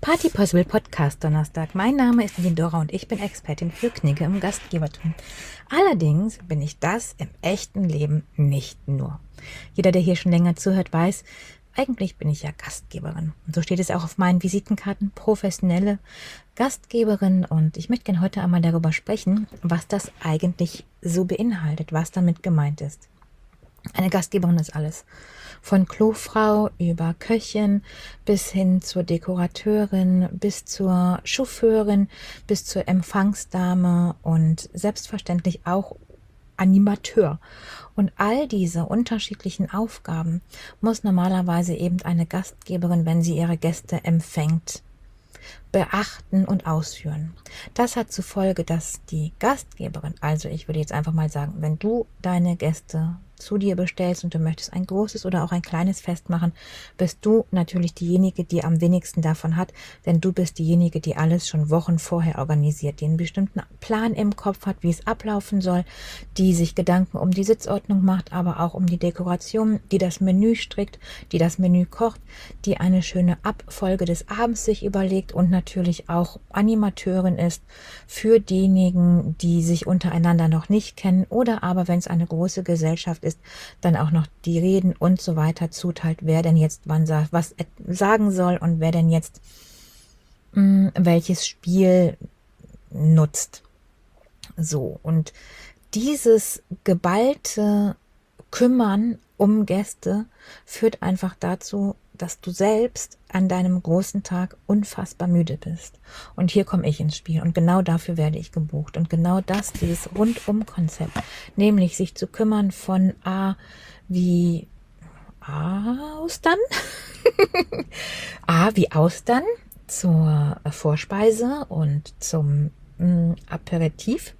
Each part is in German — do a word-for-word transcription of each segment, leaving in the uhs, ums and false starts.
Party Possible Podcast Donnerstag. Mein Name ist Lindora und ich bin Expertin für Knigge im Gastgebertum. Allerdings bin ich das im echten Leben nicht nur. Jeder, der hier schon länger zuhört, weiß, eigentlich bin ich ja Gastgeberin. Und so steht es auch auf meinen Visitenkarten, professionelle Gastgeberin. Und ich möchte gerne heute einmal darüber sprechen, was das eigentlich so beinhaltet, was damit gemeint ist. Eine Gastgeberin ist alles. Von Klofrau über Köchin bis hin zur Dekorateurin, bis zur Chauffeurin, bis zur Empfangsdame und selbstverständlich auch Animateur. Und all diese unterschiedlichen Aufgaben muss normalerweise eben eine Gastgeberin, wenn sie ihre Gäste empfängt, beachten und ausführen. Das hat zur Folge, dass die Gastgeberin, also ich würde jetzt einfach mal sagen, wenn du deine Gäste zu dir bestellst und du möchtest ein großes oder auch ein kleines Fest machen, bist du natürlich diejenige, die am wenigsten davon hat, denn du bist diejenige, die alles schon Wochen vorher organisiert, die einen bestimmten Plan im Kopf hat, wie es ablaufen soll, die sich Gedanken um die Sitzordnung macht, aber auch um die Dekoration, die das Menü strickt, die das Menü kocht, die eine schöne Abfolge des Abends sich überlegt und natürlich auch Animateurin ist für diejenigen, die sich untereinander noch nicht kennen oder aber, wenn es eine große Gesellschaft ist, dann auch noch die Reden und so weiter zuteilt, wer denn jetzt wann sagt, was sagen soll und wer denn jetzt mh, welches Spiel nutzt. So, und dieses geballte Kümmern um Gäste führt einfach dazu, dass du selbst an deinem großen Tag unfassbar müde bist. Und hier komme ich ins Spiel und genau dafür werde ich gebucht. Und genau das, dieses Rundum-Konzept, nämlich sich zu kümmern von A wie Austern, A wie Austern zur Vorspeise und zum mh, Aperitif,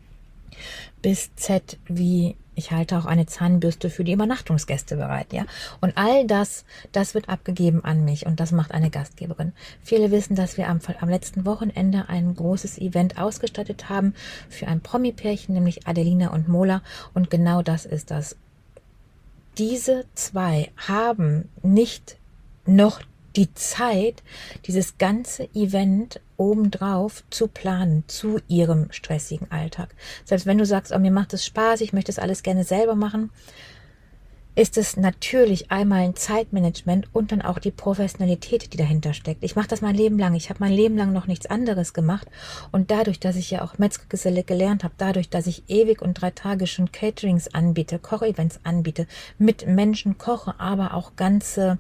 bis Z wie ich halte auch eine Zahnbürste für die Übernachtungsgäste bereit, ja. Und all das, das wird abgegeben an mich und das macht eine Gastgeberin. Viele wissen, dass wir am, am letzten Wochenende ein großes Event ausgestattet haben für ein Promi-Pärchen, nämlich Adelina und Mola. Und genau das ist das. Diese zwei haben nicht noch die Zeit, dieses ganze Event obendrauf zu planen zu ihrem stressigen Alltag. Selbst wenn du sagst, oh, mir macht es Spaß, ich möchte das alles gerne selber machen, ist es natürlich einmal ein Zeitmanagement und dann auch die Professionalität, die dahinter steckt. Ich mache das mein Leben lang. Ich habe mein Leben lang noch nichts anderes gemacht. Und dadurch, dass ich ja auch Metzgergeselle gelernt habe, dadurch, dass ich ewig und drei Tage schon Caterings anbiete, Kochevents anbiete, mit Menschen koche, aber auch ganze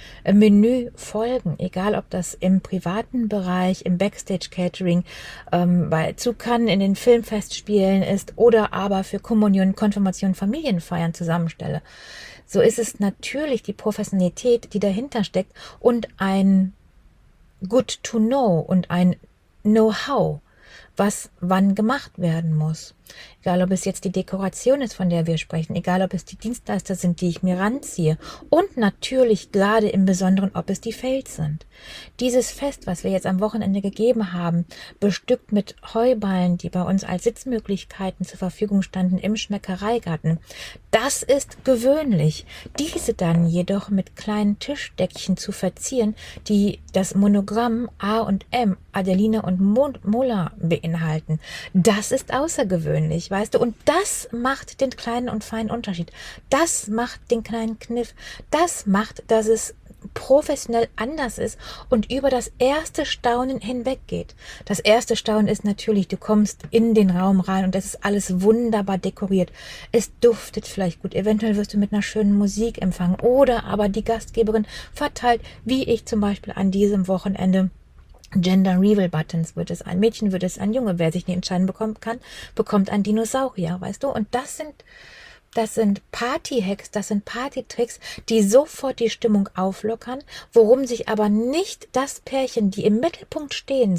Menüfolgen, egal ob das im privaten Bereich, im Backstage-Catering, ähm, bei Zukan in den Filmfestspielen ist oder aber für Kommunion, Konfirmation, Familienfeiern zusammenstelle. So ist es natürlich die Professionalität, die dahinter steckt und ein Good to know und ein Know-how, was wann gemacht werden muss. Egal, ob es jetzt die Dekoration ist, von der wir sprechen, egal, ob es die Dienstleister sind, die ich mir ranziehe und natürlich gerade im Besonderen, ob es die Fails sind. Dieses Fest, was wir jetzt am Wochenende gegeben haben, bestückt mit Heuballen, die bei uns als Sitzmöglichkeiten zur Verfügung standen im Schmeckereigarten, das ist gewöhnlich. Diese dann jedoch mit kleinen Tischdeckchen zu verzieren, die das Monogramm A und M, Adelina und Mola beinhalten, das ist außergewöhnlich. Weißt du, und das macht den kleinen und feinen Unterschied. Das macht den kleinen Kniff. Das macht, dass es professionell anders ist und über das erste Staunen hinweggeht. Das erste Staunen ist natürlich, du kommst in den Raum rein und es ist alles wunderbar dekoriert. Es duftet vielleicht gut. Eventuell wirst du mit einer schönen Musik empfangen oder aber die Gastgeberin verteilt, wie ich zum Beispiel an diesem Wochenende, Gender Reveal Buttons. Wird es ein Mädchen, wird es ein Junge? Wer sich nicht entscheiden bekommen kann, bekommt ein Dinosaurier, weißt du? Und das sind, das sind Party-Hacks, das sind Party-Tricks, die sofort die Stimmung auflockern, worum sich aber nicht das Pärchen, die im Mittelpunkt stehen sollen,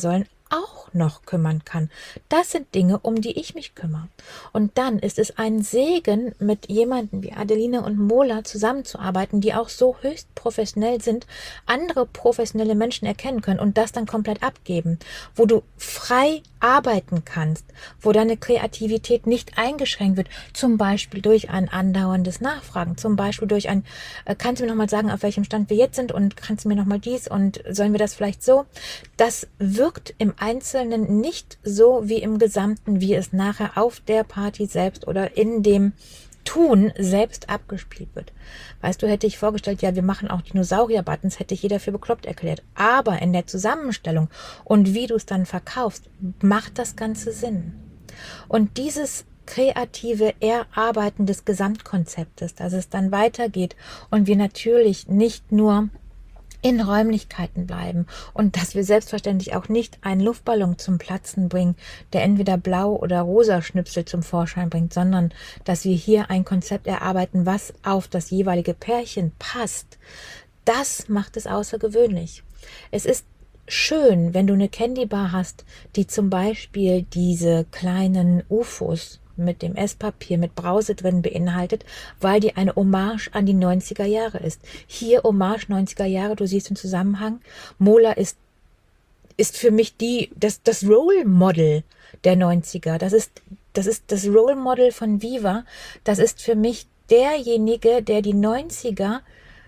auch noch kümmern kann. Das sind Dinge, um die ich mich kümmere. Und dann ist es ein Segen, mit jemanden wie Adeline und Mola zusammenzuarbeiten, die auch so höchst professionell sind, andere professionelle Menschen erkennen können und das dann komplett abgeben, wo du frei arbeiten kannst, wo deine Kreativität nicht eingeschränkt wird, zum Beispiel durch ein andauerndes Nachfragen, zum Beispiel durch ein, äh, kannst du mir nochmal sagen, auf welchem Stand wir jetzt sind und kannst du mir nochmal dies und sollen wir das vielleicht so? Das wirkt im Einzelnen nicht so wie im Gesamten, wie es nachher auf der Party selbst oder in dem Tun selbst abgespielt wird. Weißt du, hätte ich vorgestellt, ja, wir machen auch Dinosaurier-Buttons, hätte ich jeder für bekloppt erklärt. Aber in der Zusammenstellung und wie du es dann verkaufst, macht das Ganze Sinn. Und dieses kreative Erarbeiten des Gesamtkonzeptes, dass es dann weitergeht und wir natürlich nicht nur in Räumlichkeiten bleiben und dass wir selbstverständlich auch nicht einen Luftballon zum Platzen bringen, der entweder blau oder rosa Schnipsel zum Vorschein bringt, sondern dass wir hier ein Konzept erarbeiten, was auf das jeweilige Pärchen passt. Das macht es außergewöhnlich. Es ist schön, wenn du eine Candy Bar hast, die zum Beispiel diese kleinen U F Os mit dem Esspapier, mit Brause drin beinhaltet, weil die eine Hommage an die neunziger Jahre ist. Hier Hommage neunziger Jahre, du siehst den Zusammenhang. Mola ist, ist für mich die, das, das Role Model der neunziger. Das ist, das ist das Role Model von Viva. Das ist für mich derjenige, der die neunziger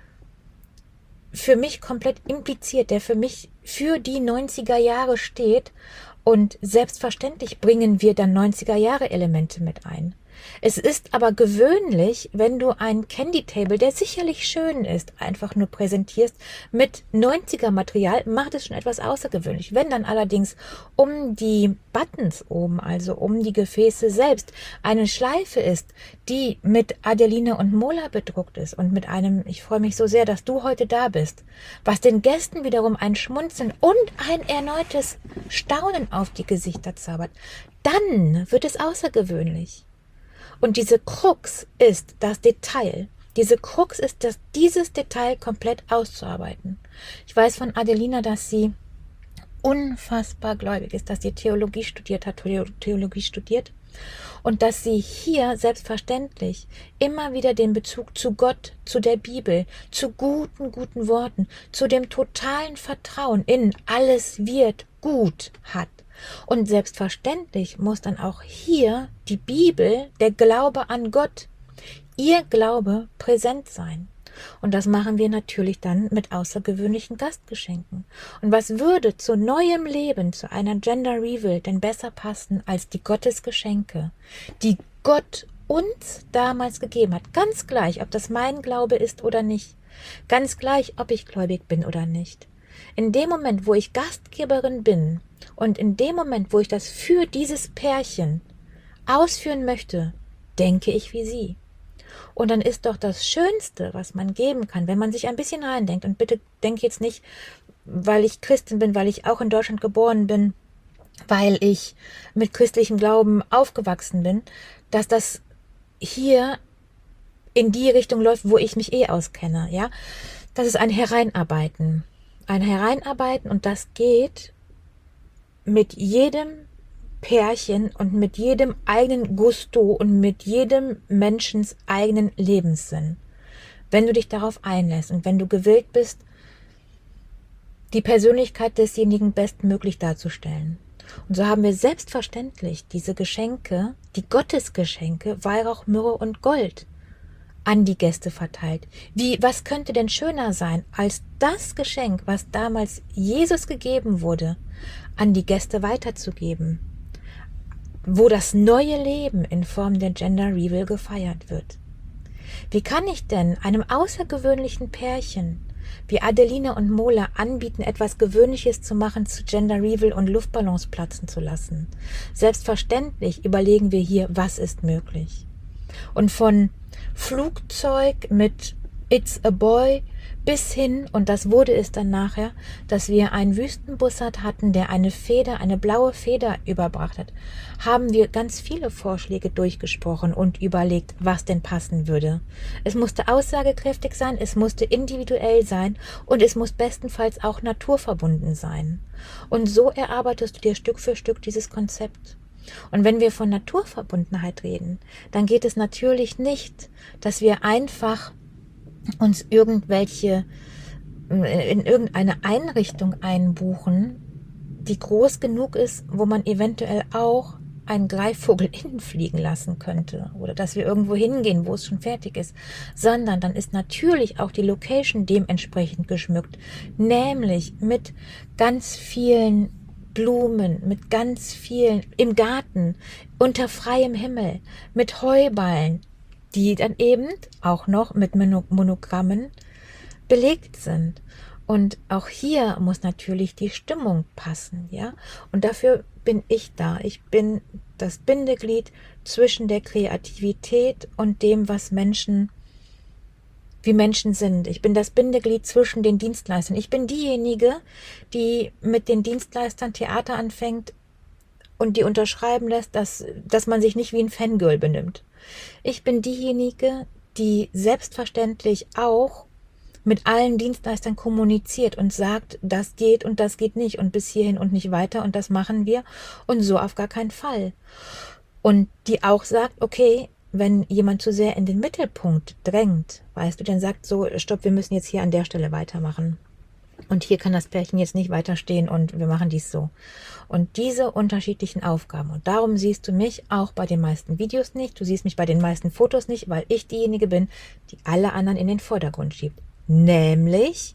für mich komplett impliziert, der für mich für die neunziger Jahre steht. Und selbstverständlich bringen wir dann neunziger Jahre Elemente mit ein. Es ist aber gewöhnlich, wenn du ein Candy Table, der sicherlich schön ist, einfach nur präsentierst mit neunziger Material, macht es schon etwas außergewöhnlich. Wenn dann allerdings um die Buttons oben, also um die Gefäße selbst, eine Schleife ist, die mit Adeline und Mola bedruckt ist und mit einem, ich freue mich so sehr, dass du heute da bist, was den Gästen wiederum ein Schmunzeln und ein erneutes Staunen auf die Gesichter zaubert, dann wird es außergewöhnlich. Und diese Krux ist das Detail. Diese Krux ist, dass dieses Detail komplett auszuarbeiten. Ich weiß von Adelina, dass sie unfassbar gläubig ist, dass sie Theologie studiert hat, Theologie studiert und dass sie hier selbstverständlich immer wieder den Bezug zu Gott, zu der Bibel, zu guten, guten Worten, zu dem totalen Vertrauen in alles wird gut hat. Und selbstverständlich muss dann auch hier die Bibel, der Glaube an Gott, ihr Glaube präsent sein. Und das machen wir natürlich dann mit außergewöhnlichen Gastgeschenken. Und was würde zu neuem Leben, zu einer Gender Reveal denn besser passen als die Gottesgeschenke, die Gott uns damals gegeben hat. Ganz gleich, ob das mein Glaube ist oder nicht. Ganz gleich, ob ich gläubig bin oder nicht. In dem Moment, wo ich Gastgeberin bin und in dem Moment, wo ich das für dieses Pärchen ausführen möchte, denke ich wie sie. Und dann ist doch das Schönste, was man geben kann, wenn man sich ein bisschen reindenkt, und bitte denk jetzt nicht, weil ich Christin bin, weil ich auch in Deutschland geboren bin, weil ich mit christlichem Glauben aufgewachsen bin, dass das hier in die Richtung läuft, wo ich mich eh auskenne, ja. Das ist ein Hereinarbeiten. Ein Hereinarbeiten, und das geht mit jedem Pärchen und mit jedem eigenen Gusto und mit jedem Menschens eigenen Lebenssinn. Wenn du dich darauf einlässt und wenn du gewillt bist, die Persönlichkeit desjenigen bestmöglich darzustellen. Und so haben wir selbstverständlich diese Geschenke, die Gottesgeschenke, Weihrauch, Myrrhe und Gold, an die Gäste verteilt. Wie, was könnte denn schöner sein, als das Geschenk, was damals Jesus gegeben wurde, an die Gäste weiterzugeben, wo das neue Leben in Form der Gender Reveal gefeiert wird. Wie kann ich denn einem außergewöhnlichen Pärchen wie Adeline und Mola anbieten, etwas Gewöhnliches zu machen, zu Gender Reveal und Luftballons platzen zu lassen? Selbstverständlich überlegen wir hier, was ist möglich. Und von Flugzeug mit It's a Boy Bis hin, und das wurde es dann nachher, dass wir einen Wüstenbussard hatten, der eine Feder, eine blaue Feder überbracht hat, haben wir ganz viele Vorschläge durchgesprochen und überlegt, was denn passen würde. Es musste aussagekräftig sein, es musste individuell sein und es muss bestenfalls auch naturverbunden sein. Und so erarbeitest du dir Stück für Stück dieses Konzept. Und wenn wir von Naturverbundenheit reden, dann geht es natürlich nicht, dass wir einfach uns irgendwelche in irgendeine Einrichtung einbuchen, die groß genug ist, wo man eventuell auch einen Greifvogel innen fliegen lassen könnte oder dass wir irgendwo hingehen, wo es schon fertig ist, sondern dann ist natürlich auch die Location dementsprechend geschmückt, nämlich mit ganz vielen Blumen, mit ganz vielen im Garten, unter freiem Himmel, mit Heuballen, die dann eben auch noch mit Monogrammen belegt sind. Und auch hier muss natürlich die Stimmung passen, ja. Und dafür bin ich da. Ich bin das Bindeglied zwischen der Kreativität und dem, was Menschen, wie Menschen sind. Ich bin das Bindeglied zwischen den Dienstleistern. Ich bin diejenige, die mit den Dienstleistern Theater anfängt und die unterschreiben lässt, dass, dass man sich nicht wie ein Fangirl benimmt. Ich bin diejenige, die selbstverständlich auch mit allen Dienstleistern kommuniziert und sagt, das geht und das geht nicht und bis hierhin und nicht weiter und das machen wir und so auf gar keinen Fall. Und die auch sagt, okay, wenn jemand zu sehr in den Mittelpunkt drängt, weißt du, dann sagt so, stopp, wir müssen jetzt hier an der Stelle weitermachen. Und hier kann das Pärchen jetzt nicht weiterstehen und wir machen dies so. Und diese unterschiedlichen Aufgaben. Und darum siehst du mich auch bei den meisten Videos nicht. Du siehst mich bei den meisten Fotos nicht, weil ich diejenige bin, die alle anderen in den Vordergrund schiebt. Nämlich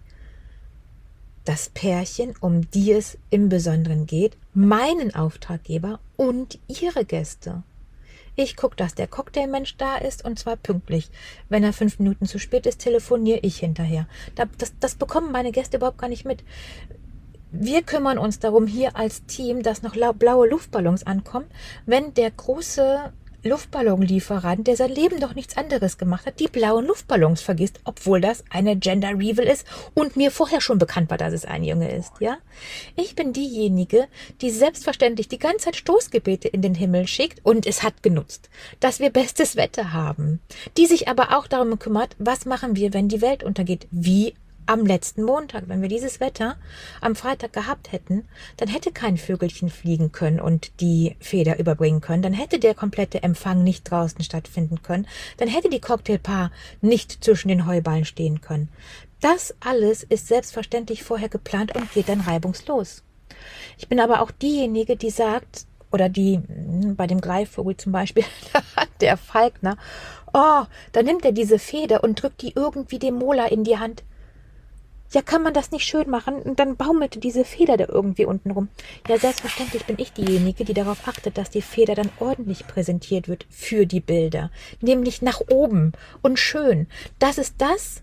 das Pärchen, um die es im Besonderen geht, meinen Auftraggeber und ihre Gäste. Ich gucke, dass der Cocktailmensch da ist und zwar pünktlich. Wenn er fünf Minuten zu spät ist, telefoniere ich hinterher. Das, das bekommen meine Gäste überhaupt gar nicht mit. Wir kümmern uns darum hier als Team, dass noch blaue Luftballons ankommen, wenn der große Luftballonlieferant, der sein Leben doch nichts anderes gemacht hat, die blauen Luftballons vergisst, obwohl das eine Gender Reveal ist und mir vorher schon bekannt war, dass es ein Junge ist, ja? Ich bin diejenige, die selbstverständlich die ganze Zeit Stoßgebete in den Himmel schickt und es hat genutzt, dass wir bestes Wetter haben, die sich aber auch darum kümmert, was machen wir, wenn die Welt untergeht, wie am letzten Montag, wenn wir dieses Wetter am Freitag gehabt hätten, dann hätte kein Vögelchen fliegen können und die Feder überbringen können, dann hätte der komplette Empfang nicht draußen stattfinden können, dann hätte die Cocktailbar nicht zwischen den Heuballen stehen können. Das alles ist selbstverständlich vorher geplant und geht dann reibungslos. Ich bin aber auch diejenige, die sagt, oder die, bei dem Greifvogel zum Beispiel, der Falkner, oh, da nimmt er diese Feder und drückt die irgendwie dem Mola in die Hand. Ja, kann man das nicht schön machen? Und dann baumelte diese Feder da irgendwie unten rum. Ja, selbstverständlich bin ich diejenige, die darauf achtet, dass die Feder dann ordentlich präsentiert wird für die Bilder. Nämlich nach oben und schön. Das ist das,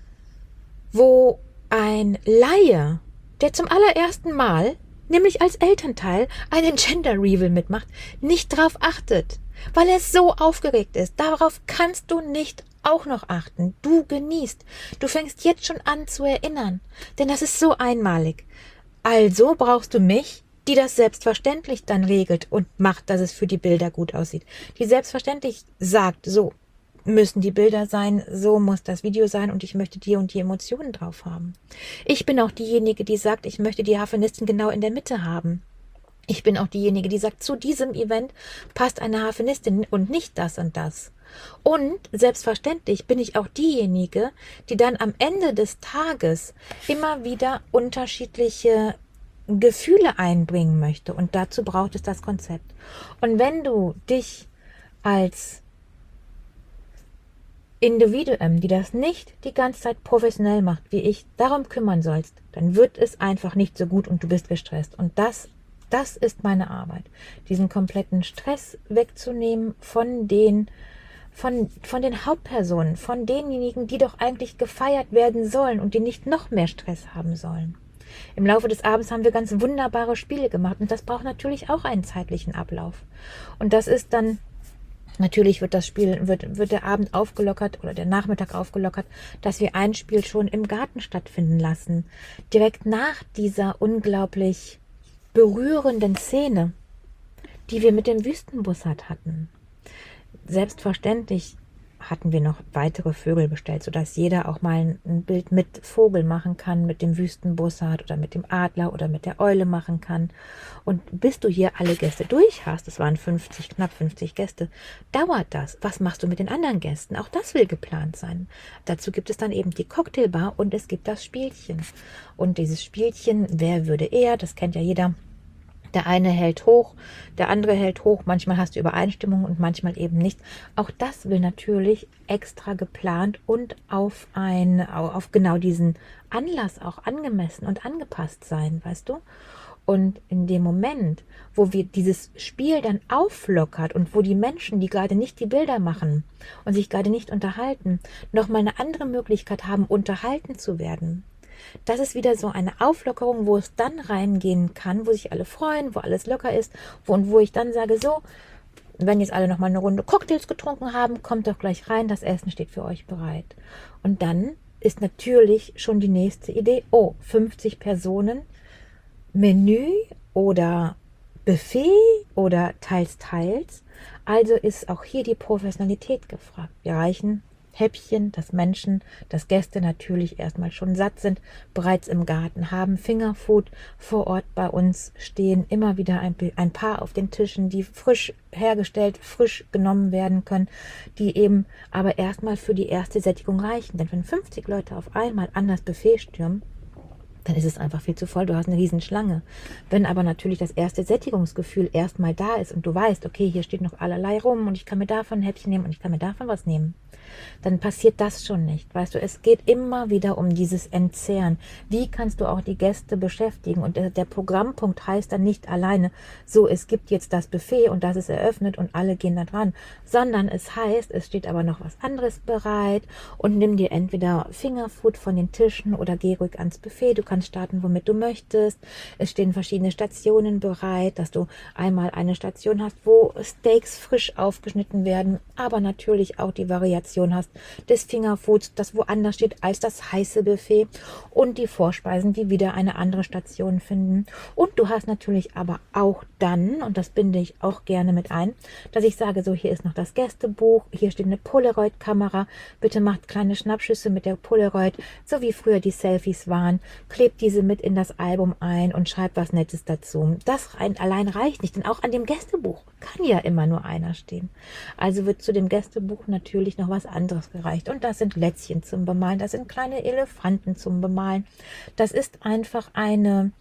wo ein Laie, der zum allerersten Mal, nämlich als Elternteil, einen Gender Reveal mitmacht, nicht drauf achtet. Weil er so aufgeregt ist. Darauf kannst du nicht auch noch achten. Du genießt. Du fängst jetzt schon an zu erinnern. Denn das ist so einmalig. Also brauchst du mich, die das selbstverständlich dann regelt und macht, dass es für die Bilder gut aussieht. Die selbstverständlich sagt, so müssen die Bilder sein, so muss das Video sein und ich möchte die und die Emotionen drauf haben. Ich bin auch diejenige, die sagt, ich möchte die Harfenistin genau in der Mitte haben. Ich bin auch diejenige, die sagt, zu diesem Event passt eine Harfenistin und nicht das und das. Und selbstverständlich bin ich auch diejenige, die dann am Ende des Tages immer wieder unterschiedliche Gefühle einbringen möchte. Und dazu braucht es das Konzept. Und wenn du dich als Individuum, die das nicht die ganze Zeit professionell macht, wie ich, darum kümmern sollst, dann wird es einfach nicht so gut und du bist gestresst. Und das Das ist meine Arbeit, diesen kompletten Stress wegzunehmen von den, von, von den Hauptpersonen, von denjenigen, die doch eigentlich gefeiert werden sollen und die nicht noch mehr Stress haben sollen. Im Laufe des Abends haben wir ganz wunderbare Spiele gemacht und das braucht natürlich auch einen zeitlichen Ablauf. Und das ist dann Natürlich wird das Spiel, wird, wird der Abend aufgelockert oder der Nachmittag aufgelockert, dass wir ein Spiel schon im Garten stattfinden lassen. Direkt nach dieser unglaublich berührenden Szene, die wir mit dem Wüstenbussard hatten. Selbstverständlich hatten wir noch weitere Vögel bestellt, sodass jeder auch mal ein Bild mit Vogel machen kann, mit dem Wüstenbussard oder mit dem Adler oder mit der Eule machen kann. Und bis du hier alle Gäste durch hast, es waren fünfzig, knapp fünfzig Gäste, dauert das. Was machst du mit den anderen Gästen? Auch das will geplant sein. Dazu gibt es dann eben die Cocktailbar und es gibt das Spielchen. Und dieses Spielchen, wer würde eher, das kennt ja jeder. Der eine hält hoch, der andere hält hoch. Manchmal hast du Übereinstimmung und manchmal eben nicht. Auch das will natürlich extra geplant und auf, ein, auf genau diesen Anlass auch angemessen und angepasst sein, weißt du? Und in dem Moment, wo wir dieses Spiel dann auflockert und wo die Menschen, die gerade nicht die Bilder machen und sich gerade nicht unterhalten, nochmal eine andere Möglichkeit haben, unterhalten zu werden. Das ist wieder so eine Auflockerung, wo es dann reingehen kann, wo sich alle freuen, wo alles locker ist, wo, und wo ich dann sage, so, wenn jetzt alle nochmal eine Runde Cocktails getrunken haben, kommt doch gleich rein, das Essen steht für euch bereit. Und dann ist natürlich schon die nächste Idee, oh, fünfzig Personen, Menü oder Buffet oder teils, teils. Also ist auch hier die Professionalität gefragt. Wir reichen Häppchen, dass Menschen, dass Gäste natürlich erstmal schon satt sind, bereits im Garten haben, Fingerfood vor Ort bei uns stehen, immer wieder ein, ein paar auf den Tischen, die frisch hergestellt, frisch genommen werden können, die eben aber erstmal für die erste Sättigung reichen. Denn wenn fünfzig Leute auf einmal an das Buffet stürmen, dann ist es einfach viel zu voll, du hast eine riesen Schlange. Wenn aber natürlich das erste Sättigungsgefühl erstmal da ist und du weißt, okay, hier steht noch allerlei rum und ich kann mir davon ein Häppchen nehmen und ich kann mir davon was nehmen, dann passiert das schon nicht. Weißt du, es geht immer wieder um dieses Entzehren. Wie kannst du auch die Gäste beschäftigen? Und der, der Programmpunkt heißt dann nicht alleine, so, es gibt jetzt das Buffet und das ist eröffnet und alle gehen da dran, sondern es heißt, es steht aber noch was anderes bereit und nimm dir entweder Fingerfood von den Tischen oder geh ruhig ans Buffet. Du kannst starten, womit du möchtest. Es stehen verschiedene Stationen bereit, dass du einmal eine Station hast, wo Steaks frisch aufgeschnitten werden, aber natürlich auch die Variation hast des Fingerfoods, das woanders steht als das heiße Buffet und die Vorspeisen, die wieder eine andere Station finden. Und du hast natürlich aber auch dann, und das binde ich auch gerne mit ein, dass ich sage, so, hier ist noch das Gästebuch, hier steht eine Polaroid-Kamera, bitte macht kleine Schnappschüsse mit der Polaroid, so wie früher die Selfies waren, klebt diese mit in das Album ein und schreibt was Nettes dazu. Das rein, allein reicht nicht, denn auch an dem Gästebuch kann ja immer nur einer stehen. Also wird zu dem Gästebuch natürlich noch was anderes gereicht. Und das sind Lätzchen zum Bemalen, das sind kleine Elefanten zum Bemalen. Das ist einfach eine,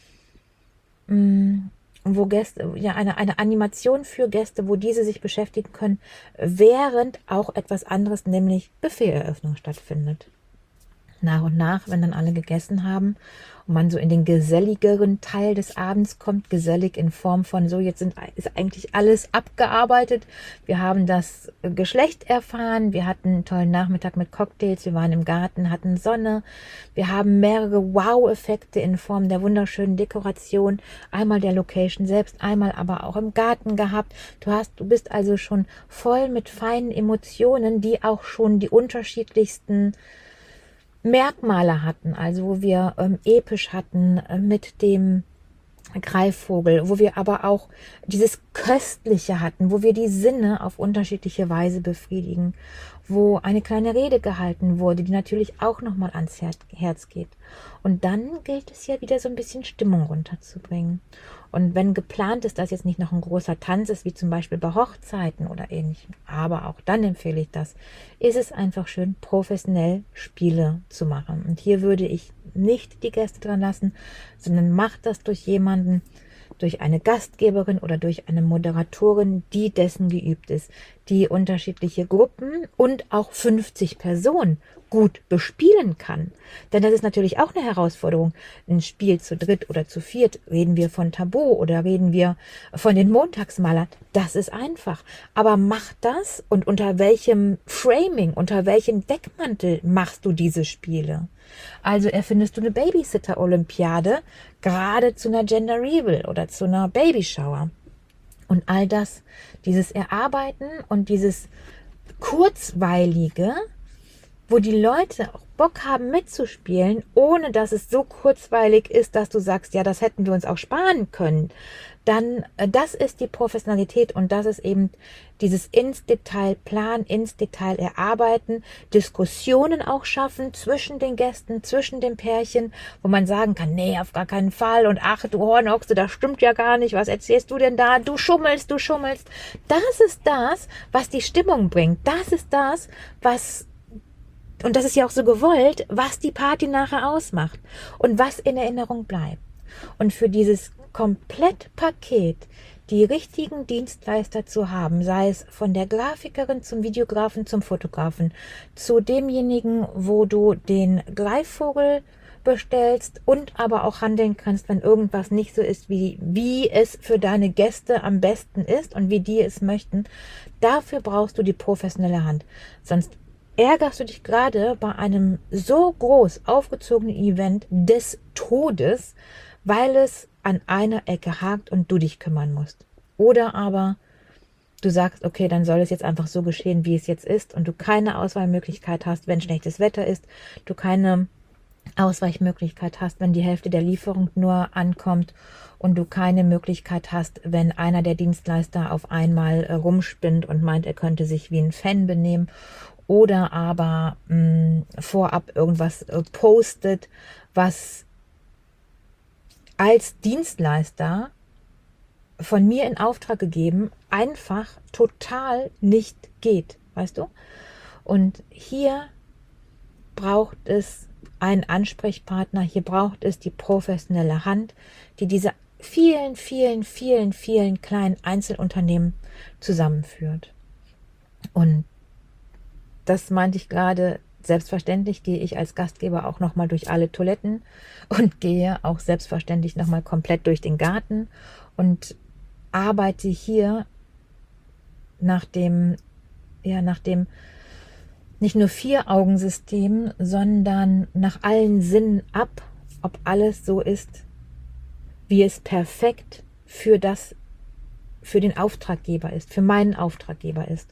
mh, wo Gäste, ja, eine, eine Animation für Gäste, wo diese sich beschäftigen können, während auch etwas anderes, nämlich Buffeteröffnung stattfindet. Nach und nach, wenn dann alle gegessen haben und man so in den geselligeren Teil des Abends kommt, gesellig in Form von so, jetzt sind, ist eigentlich alles abgearbeitet. Wir haben das Geschlecht erfahren, wir hatten einen tollen Nachmittag mit Cocktails, wir waren im Garten, hatten Sonne, wir haben mehrere Wow-Effekte in Form der wunderschönen Dekoration, einmal der Location selbst, einmal aber auch im Garten gehabt. Du hast, du bist also schon voll mit feinen Emotionen, die auch schon die unterschiedlichsten Merkmale hatten, also wo wir ähm, episch hatten äh, mit dem Greifvogel, wo wir aber auch dieses Köstliche hatten, wo wir die Sinne auf unterschiedliche Weise befriedigen, wo eine kleine Rede gehalten wurde, die natürlich auch nochmal ans Herz geht. Und dann gilt es ja wieder so ein bisschen Stimmung runterzubringen. Und wenn geplant ist, dass jetzt nicht noch ein großer Tanz ist, wie zum Beispiel bei Hochzeiten oder ähnlichem, aber auch dann empfehle ich das, ist es einfach schön, professionell Spiele zu machen. Und hier würde ich nicht die Gäste dran lassen, sondern macht das durch jemanden, durch eine Gastgeberin oder durch eine Moderatorin, die dessen geübt ist, die unterschiedliche Gruppen und auch fünfzig Personen gut bespielen kann. Denn das ist natürlich auch eine Herausforderung. Ein Spiel zu dritt oder zu viert, reden wir von Tabu oder reden wir von den Montagsmalern. Das ist einfach. Aber mach das und unter welchem Framing, unter welchem Deckmantel machst du diese Spiele? Also erfindest du eine Babysitter-Olympiade, gerade zu einer Gender Reveal oder zu einer Babyshower. Und all das, dieses Erarbeiten und dieses Kurzweilige, wo die Leute auch Bock haben mitzuspielen, ohne dass es so kurzweilig ist, dass du sagst, ja, das hätten wir uns auch sparen können, dann, äh, das ist die Professionalität und das ist eben dieses ins Detail planen, ins Detail erarbeiten, Diskussionen auch schaffen zwischen den Gästen, zwischen den Pärchen, wo man sagen kann, nee, auf gar keinen Fall und ach, du Hornochse, das stimmt ja gar nicht, was erzählst du denn da, du schummelst, du schummelst. Das ist das, was die Stimmung bringt, das ist das, was und das ist ja auch so gewollt, was die Party nachher ausmacht und was in Erinnerung bleibt. Und für dieses Komplettpaket die richtigen Dienstleister zu haben, sei es von der Grafikerin zum Videografen, zum Fotografen, zu demjenigen, wo du den Greifvogel bestellst und aber auch handeln kannst, wenn irgendwas nicht so ist, wie, wie es für deine Gäste am besten ist und wie die es möchten. Dafür brauchst du die professionelle Hand. Sonst ärgerst du dich gerade bei einem so groß aufgezogenen Event des Todes, weil es an einer Ecke hakt und du dich kümmern musst. Oder aber du sagst, okay, dann soll es jetzt einfach so geschehen, wie es jetzt ist und du keine Auswahlmöglichkeit hast, wenn schlechtes Wetter ist, du keine Ausweichmöglichkeit hast, wenn die Hälfte der Lieferung nur ankommt und du keine Möglichkeit hast, wenn einer der Dienstleister auf einmal äh, rumspinnt und meint, er könnte sich wie ein Fan benehmen oder aber mh, vorab irgendwas äh, postet, was als Dienstleister von mir in Auftrag gegeben einfach total nicht geht, weißt du? Und hier braucht es einen Ansprechpartner, hier braucht es die professionelle Hand, die diese vielen, vielen, vielen, vielen kleinen Einzelunternehmen zusammenführt. Und das meinte ich gerade, selbstverständlich gehe ich als Gastgeber auch nochmal durch alle Toiletten und gehe auch selbstverständlich nochmal komplett durch den Garten und arbeite hier nach dem, ja, nach dem nicht nur Vier-Augen-System, sondern nach allen Sinnen ab, ob alles so ist, wie es perfekt für das, für den Auftraggeber ist, für meinen Auftraggeber ist.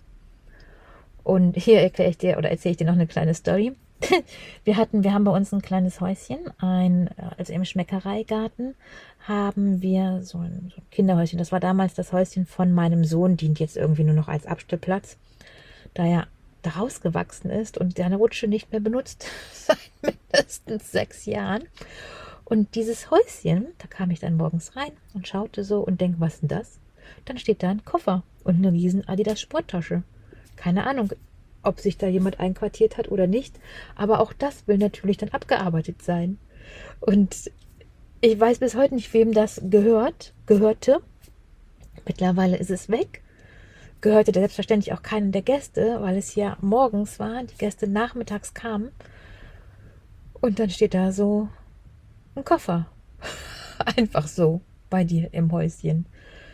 Und hier erkläre ich dir oder erzähle ich dir noch eine kleine Story. Wir hatten, wir haben bei uns ein kleines Häuschen, ein, also im Schmeckereigarten haben wir so ein, so ein Kinderhäuschen. Das war damals das Häuschen von meinem Sohn, dient jetzt irgendwie nur noch als Abstellplatz, da er da rausgewachsen ist und seine Rutsche nicht mehr benutzt seit mindestens sechs Jahren. Und dieses Häuschen, da kam ich dann morgens rein und schaute so und denke, was ist denn das? Dann steht da ein Koffer und eine riesen Adidas Sporttasche. Keine Ahnung, ob sich da jemand einquartiert hat oder nicht, aber auch das will natürlich dann abgearbeitet sein. Und ich weiß bis heute nicht, wem das gehört, gehörte. Mittlerweile ist es weg. Gehörte selbstverständlich auch keinem der Gäste, weil es ja morgens war, die Gäste nachmittags kamen. Und dann steht da so ein Koffer. Einfach so bei dir im Häuschen.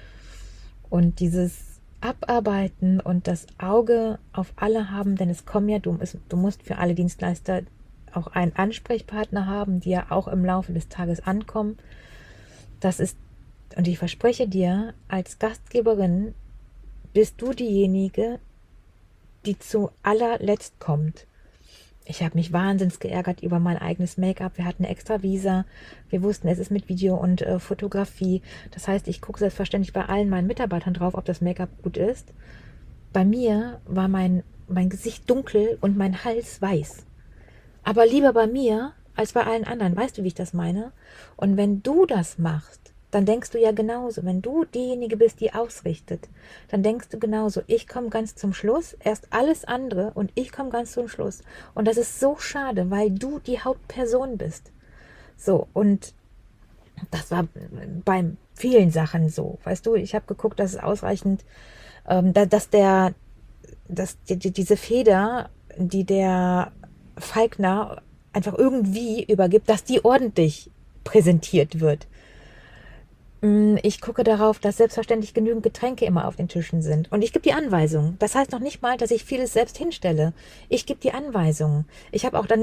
Und dieses Abarbeiten und das Auge auf alle haben, denn es kommen ja, du, du musst für alle Dienstleister auch einen Ansprechpartner haben, die ja auch im Laufe des Tages ankommen. Das ist, und ich verspreche dir, als Gastgeberin bist du diejenige, die zu allerletzt kommt. Ich habe mich wahnsinnig geärgert über mein eigenes Make-up. Wir hatten extra Visa. Wir wussten, es ist mit Video und äh, Fotografie. Das heißt, ich gucke selbstverständlich bei allen meinen Mitarbeitern drauf, ob das Make-up gut ist. Bei mir war mein, mein Gesicht dunkel und mein Hals weiß. Aber lieber bei mir als bei allen anderen. Weißt du, wie ich das meine? Und wenn du das machst, dann denkst du ja genauso. Wenn du diejenige bist, die ausrichtet, dann denkst du genauso. Ich komme ganz zum Schluss, erst alles andere und ich komme ganz zum Schluss. Und das ist so schade, weil du die Hauptperson bist. So, und das war bei vielen Sachen so. Weißt du, ich habe geguckt, dass es ausreichend, ähm, dass der, dass die, die, diese Feder, die der Falkner einfach irgendwie übergibt, dass die ordentlich präsentiert wird. Ich gucke darauf, dass selbstverständlich genügend Getränke immer auf den Tischen sind. Und ich gebe die Anweisungen. Das heißt noch nicht mal, dass ich vieles selbst hinstelle. Ich gebe die Anweisungen. Ich habe auch dann nicht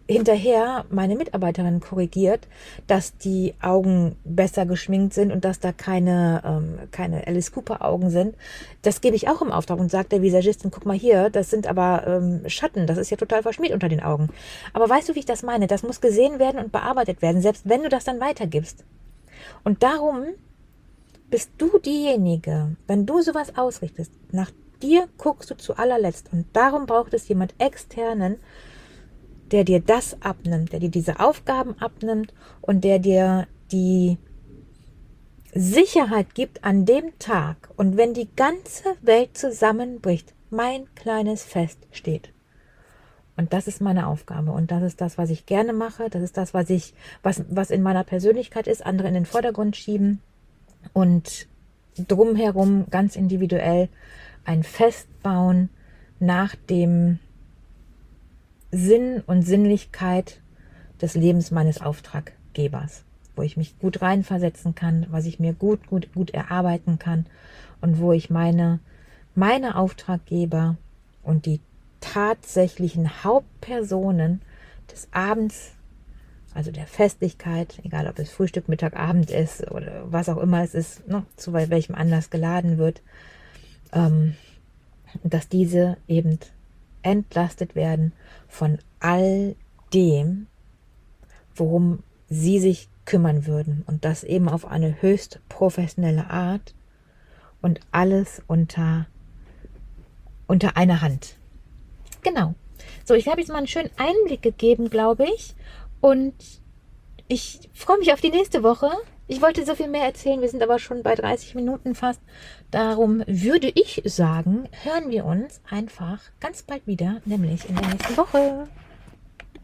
hinterher meine Mitarbeiterin korrigiert, dass die Augen besser geschminkt sind und dass da keine, ähm, keine Alice Cooper Augen sind. Das gebe ich auch im Auftrag und sage der Visagistin, guck mal hier, das sind aber ähm, Schatten, das ist ja total verschmiert unter den Augen. Aber weißt du, wie ich das meine? Das muss gesehen werden und bearbeitet werden, selbst wenn du das dann weitergibst. Und darum bist du diejenige, wenn du sowas ausrichtest, nach dir guckst du zu allerletzt. Und darum braucht es jemand Externen, der dir das abnimmt, der dir diese Aufgaben abnimmt und der dir die Sicherheit gibt an dem Tag. Und wenn die ganze Welt zusammenbricht, mein kleines Fest steht. Und das ist meine Aufgabe. Und das ist das, was ich gerne mache. Das ist das, was ich, was, was in meiner Persönlichkeit ist, andere in den Vordergrund schieben und drumherum ganz individuell ein Fest bauen nach dem Sinn und Sinnlichkeit des Lebens meines Auftraggebers, wo ich mich gut reinversetzen kann, was ich mir gut, gut, gut erarbeiten kann und wo ich meine, meine Auftraggeber und die tatsächlichen Hauptpersonen des Abends, also der Festlichkeit, egal ob es Frühstück, Mittag, Abend ist oder was auch immer es ist, ne, zu welchem Anlass geladen wird, ähm, dass diese eben entlastet werden von all dem, worum sie sich kümmern würden. Und das eben auf eine höchst professionelle Art und alles unter, unter einer Hand. Genau. So, ich habe jetzt mal einen schönen Einblick gegeben, glaube ich. Und ich freue mich auf die nächste Woche. Ich wollte so viel mehr erzählen, wir sind aber schon bei dreißig Minuten fast. Darum würde ich sagen, hören wir uns einfach ganz bald wieder, nämlich in der nächsten Woche.